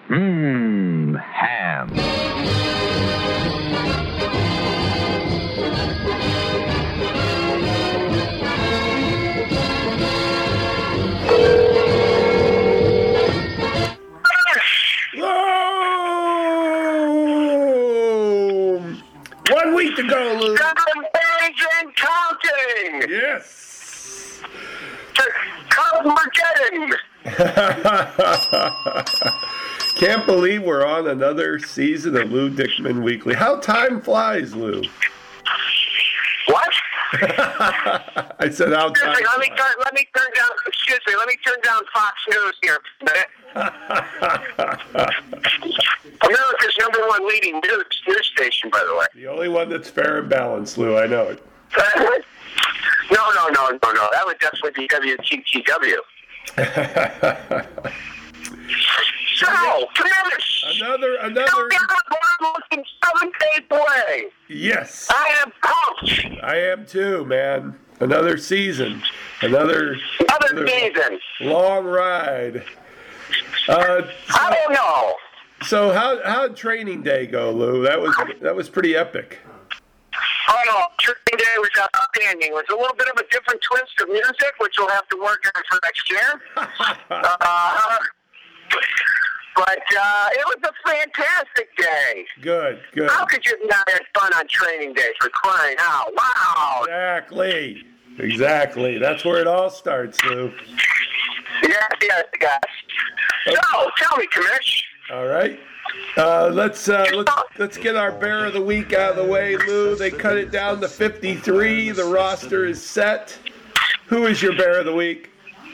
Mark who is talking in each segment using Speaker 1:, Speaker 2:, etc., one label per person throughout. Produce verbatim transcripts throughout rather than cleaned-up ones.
Speaker 1: Mmm, ham.
Speaker 2: Oh! One week to go, Lou.
Speaker 3: Seven days and counting.
Speaker 2: Yes.
Speaker 3: Armageddon.
Speaker 2: Can't believe we're on another season of Lou Dickman Weekly. How time flies, Lou.
Speaker 3: What?
Speaker 2: I said how
Speaker 3: Excuse
Speaker 2: time
Speaker 3: me, let me
Speaker 2: flies.
Speaker 3: turn. Let me turn down. Excuse me. Let me turn down Fox News here. America's number one leading news news station, by the way.
Speaker 2: The only one that's fair and balanced, Lou. I know it.
Speaker 3: no, no, no, no, no. That would definitely be W T T W. So, finish.
Speaker 2: Another, another.
Speaker 3: Looking seven days away.
Speaker 2: Yes.
Speaker 3: I am pumped.
Speaker 2: I am too, man. Another season. Another,
Speaker 3: Another season.
Speaker 2: long ride. Uh,
Speaker 3: I don't know.
Speaker 2: so how how did training day go, Lou? That was that was pretty epic.
Speaker 3: Oh no, training day was outstanding. It was a little bit of a different twist of music, which we'll have to work on for next year. uh, but uh, it was a fantastic day.
Speaker 2: Good, good.
Speaker 3: How could you not have fun on training day, for crying out? Wow.
Speaker 2: Exactly. Exactly. That's where it all starts, Lou.
Speaker 3: Yes, yes, yes. So, tell me, Commish.
Speaker 2: All right. Uh, let's uh, let's let's get our bear of the week out of the way, Lou. They cut it down to fifty-three. The roster is set. Who is your bear of the week?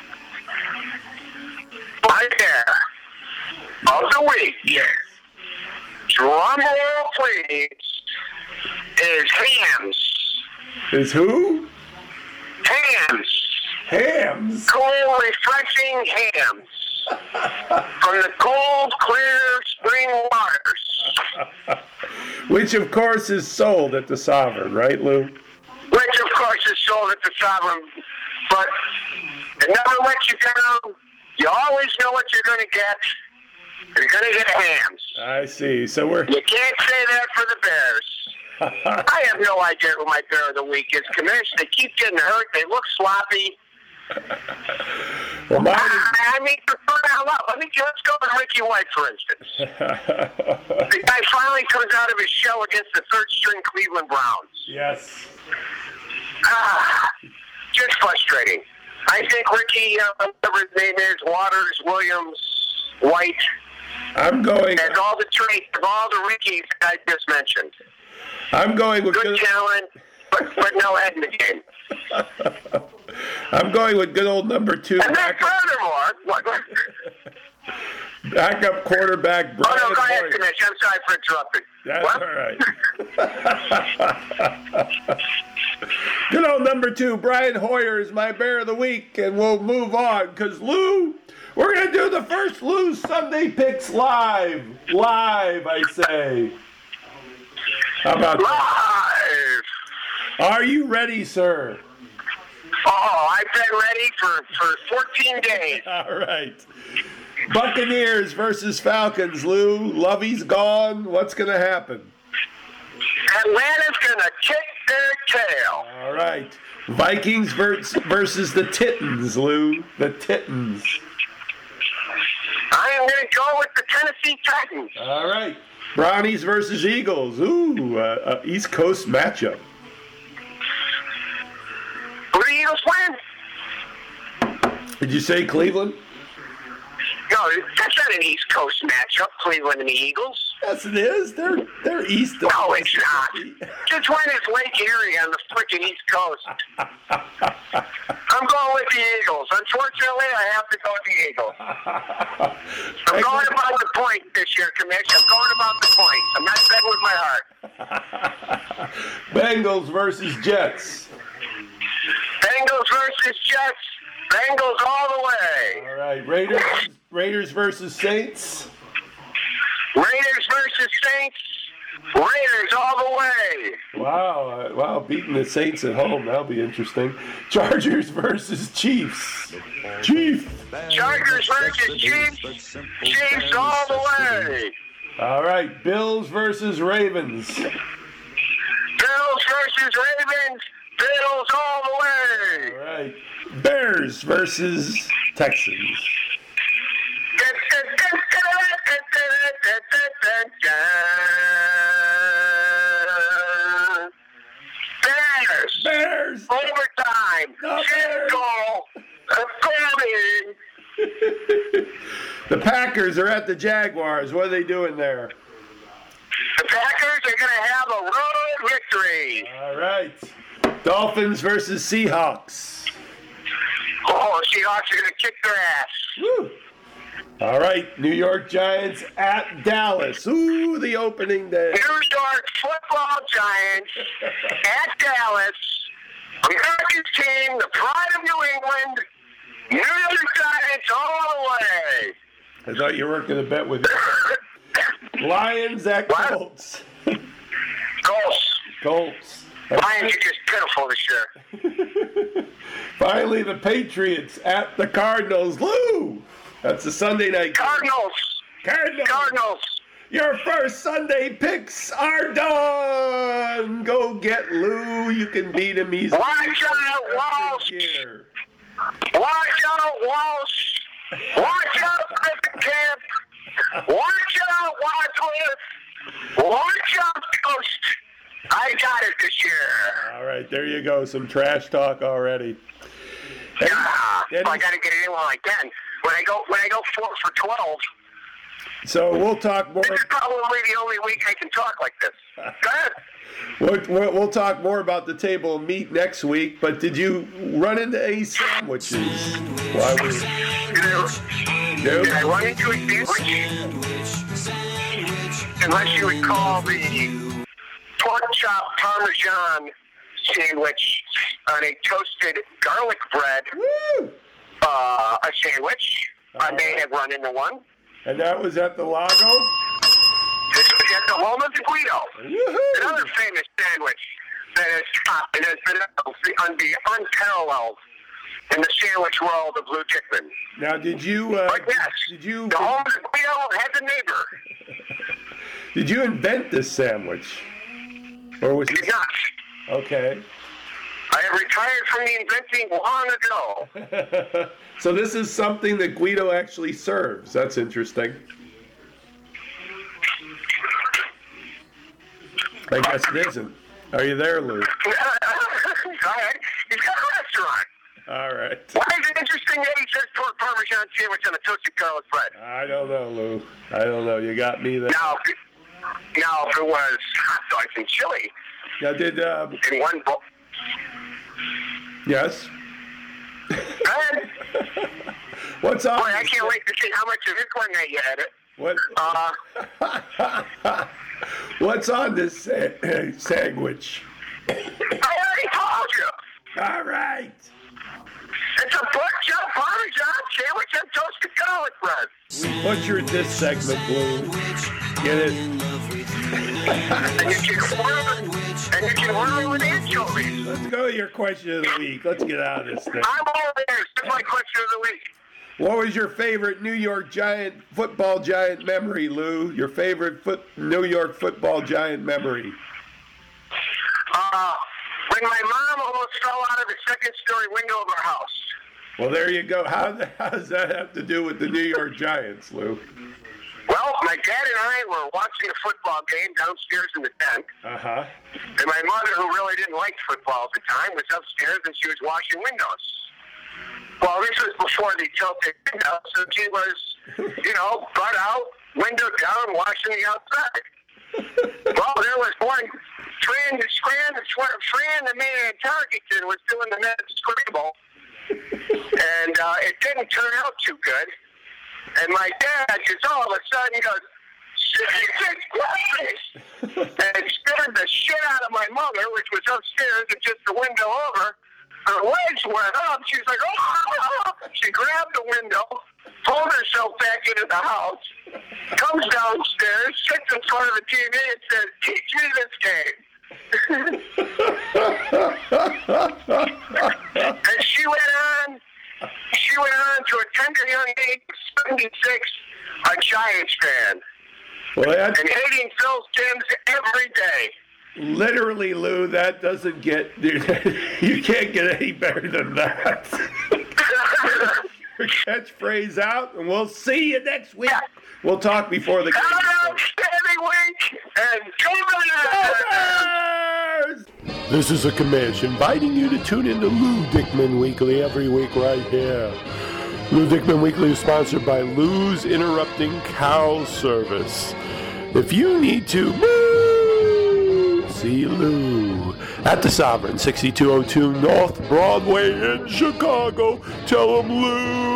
Speaker 3: My bear of the week.
Speaker 2: Yes.
Speaker 3: Drum roll, please. Is Hams.
Speaker 2: Is who?
Speaker 3: Hams.
Speaker 2: Hams.
Speaker 3: Cool, refreshing Hams. From the cold, clear spring waters.
Speaker 2: Which, of course, is sold at the Sovereign, right, Lou?
Speaker 3: Which, of course, is sold at the Sovereign. But it never lets you down. You always know what you're going to get. You're going to get Hams.
Speaker 2: I see. So we're...
Speaker 3: You can't say that for the Bears. I have no idea who my bear of the week is, Commish. They keep getting hurt. They look sloppy.
Speaker 2: Well, mine is...
Speaker 3: I, I mean, for crying out loud, let me let's go with Ricky White, for instance. The guy finally comes out of his shell against the third-string Cleveland Browns.
Speaker 2: Yes.
Speaker 3: Ah, just frustrating. I think Ricky, uh, whatever his name is, Waters, Williams, White,
Speaker 2: I'm going...
Speaker 3: has all the traits of all the Rickies that I just mentioned.
Speaker 2: I'm going with...
Speaker 3: Good talent, but, but no head in the game.
Speaker 2: I'm going with good old number two.
Speaker 3: And then
Speaker 2: Backup,
Speaker 3: furthermore, what, what?
Speaker 2: backup quarterback
Speaker 3: Oh,
Speaker 2: Brian
Speaker 3: no, go ahead,
Speaker 2: Hoyer.
Speaker 3: Commish. I'm sorry for interrupting.
Speaker 2: That's
Speaker 3: What?
Speaker 2: all right. Good old number two, Brian Hoyer is my bear of the week, and we'll move on because Lou, we're going to do the first Lou Sunday Picks live. Live, I say. How about that?
Speaker 3: Live!
Speaker 2: Are you ready, sir?
Speaker 3: Oh, I've been ready for, for fourteen days.
Speaker 2: All right. Buccaneers versus Falcons, Lou. Lovey's gone. What's going to happen?
Speaker 3: Atlanta's going to kick their tail.
Speaker 2: All right. Vikings vers- versus the Titans, Lou. The Titans.
Speaker 3: I am going to go with the Tennessee Titans.
Speaker 2: All right. Brownies versus Eagles. Ooh, uh, uh, East Coast matchup.
Speaker 3: Who do the Eagles win?
Speaker 2: Did you say Cleveland?
Speaker 3: No, that's not an East Coast matchup, Cleveland and the Eagles.
Speaker 2: Yes, it is. They're they're east of
Speaker 3: No, it's not. Just when is Lake Erie on the freaking East Coast? I'm going with the Eagles. Unfortunately, I have to go with the Eagles. I'm going about the point this year, Commish. I'm going about the point. I'm not betting with my heart.
Speaker 2: Bengals versus Jets.
Speaker 3: Bengals versus Jets. Bengals all the way.
Speaker 2: All right. Raiders Raiders versus Saints.
Speaker 3: Raiders versus Saints. Raiders all the way.
Speaker 2: Wow, uh, wow, beating the Saints at home. That'll be interesting. Chargers versus Chiefs. Chiefs.
Speaker 3: Chargers versus Chiefs. Chiefs all the way.
Speaker 2: All right, Bills versus Ravens.
Speaker 3: Bills versus Ravens. Bills all the way.
Speaker 2: All right, Bears versus Texans.
Speaker 3: Bears.
Speaker 2: Bears.
Speaker 3: Overtime.
Speaker 2: No,
Speaker 3: Field goal. According.
Speaker 2: The Packers are at the Jaguars. What are they doing there?
Speaker 3: The Packers are going to have a road victory.
Speaker 2: All right. Dolphins versus Seahawks.
Speaker 3: Oh, Seahawks are going to kick their ass.
Speaker 2: Woo. All right, New York Giants at Dallas. Ooh, the opening day.
Speaker 3: New York Football Giants at Dallas. America's team, the pride of New England. New York Giants all the way.
Speaker 2: I thought you weren't going to bet with me. Lions at
Speaker 3: What?
Speaker 2: Colts.
Speaker 3: Colts.
Speaker 2: Colts.
Speaker 3: Lions are just pitiful this year.
Speaker 2: Finally, the Patriots at the Cardinals. Lou! That's a Sunday night game.
Speaker 3: Cardinals.
Speaker 2: Cardinals.
Speaker 3: Cardinals.
Speaker 2: Your first Sunday picks are done. Go get Lou. You can beat him easily.
Speaker 3: Watch out, Walsh.
Speaker 2: Here.
Speaker 3: Watch out, Walsh. Watch out, Griffin Camp. Watch out, Wadsworth. Watch out, Ghost. I got it this year.
Speaker 2: All right, there you go. Some trash talk already. Any-
Speaker 3: Ah,
Speaker 2: any-
Speaker 3: I got to get it in while I can. When I go, when I go four for twelve,
Speaker 2: so we'll talk more.
Speaker 3: this is probably the only week I can talk like this. Go ahead.
Speaker 2: We'll, we'll we'll talk more about the table of meat next week. But did you run into any sandwiches? Why we?
Speaker 3: Did I,
Speaker 2: Nope.
Speaker 3: did I run into a sandwich? Unless you would call the pork chop parmesan sandwich on a toasted garlic bread
Speaker 2: Woo!
Speaker 3: uh, a sandwich. I may have run into one.
Speaker 2: And that was at the Lago.
Speaker 3: This was at the home of the Guido.
Speaker 2: Woohoo!
Speaker 3: Another famous sandwich that is top and has been un- be unparalleled in the sandwich world of Lou Tickman.
Speaker 2: Now, did you? Uh,
Speaker 3: But yes,
Speaker 2: Did you?
Speaker 3: the home of the Guido has a neighbor.
Speaker 2: Did you invent this sandwich? Or was
Speaker 3: He
Speaker 2: it?
Speaker 3: did not.
Speaker 2: Okay.
Speaker 3: I have retired from the inventing long ago.
Speaker 2: So this is something that Guido actually serves. That's interesting. I guess it isn't. Are you there, Lou?
Speaker 3: Go ahead. He's got a restaurant.
Speaker 2: All right.
Speaker 3: Why is it interesting that he says pork parmesan sandwich on a toasted garlic bread?
Speaker 2: I don't know, Lou. I don't know. You got me there.
Speaker 3: Now, if it- now if it was hot dogs and chili
Speaker 2: Now, did um,
Speaker 3: in one bowl.
Speaker 2: yes?
Speaker 3: Go ahead.
Speaker 2: What's on?
Speaker 3: Boy, I can't wait to see how much of this one that you edit.
Speaker 2: What?
Speaker 3: Uh,
Speaker 2: What's on this sa- sandwich?
Speaker 3: I already told you.
Speaker 2: All right.
Speaker 3: It's a pork chop parmesan sandwich and toasted garlic bread.
Speaker 2: Butchered this segment, Lou. Get it?
Speaker 3: And you can order, and you can order it with anchovies.
Speaker 2: Let's go to your question of the week. Let's get out of this thing.
Speaker 3: I'm all there. It's my question of the week.
Speaker 2: What was your favorite New York Giant football giant memory, Lou? Your favorite foot New York football giant memory?
Speaker 3: Uh, when my mom almost fell out of the second story window of our house.
Speaker 2: Well, there you go. How, the, how does that have to do with the New York Giants, Lou?
Speaker 3: Well, my dad and I were watching a football game downstairs in the tent.
Speaker 2: Uh-huh.
Speaker 3: And my mother, who really didn't like football at the time, was upstairs and she was washing windows. Well, this was before the tilted window, so she was, you know, butt out, window down, washing the outside. Well, there was one, Fran, Fran, Fran, the man at Targeton was doing the men's scramble. And uh, it didn't turn out too good. And my dad just all of a sudden goes, Jesus Christ! And scared the shit out of my mother, which was upstairs and just the window over. Her legs went up. She's like, oh! She grabbed the window, pulled herself back into the house, comes downstairs, sits in front of the T V and says, teach me this game. And she went on, she went on to a tender young age of seventy-six, a Giants fan.
Speaker 2: Well, that's,
Speaker 3: and hating Phil Simms every day.
Speaker 2: Literally, Lou, that doesn't get, you can't get any better than that. Your catchphrase out, and we'll see you next week. We'll talk before the game.
Speaker 3: Have an outstanding week, and go Bears!
Speaker 2: This is a commission inviting you to tune in to Lou Dickman Weekly every week right here. Lou Dickman Weekly is sponsored by Lou's Interrupting Cow Service. If you need to moo, see Lou at the Sovereign, sixty-two oh two North Broadway in Chicago. Tell him Lou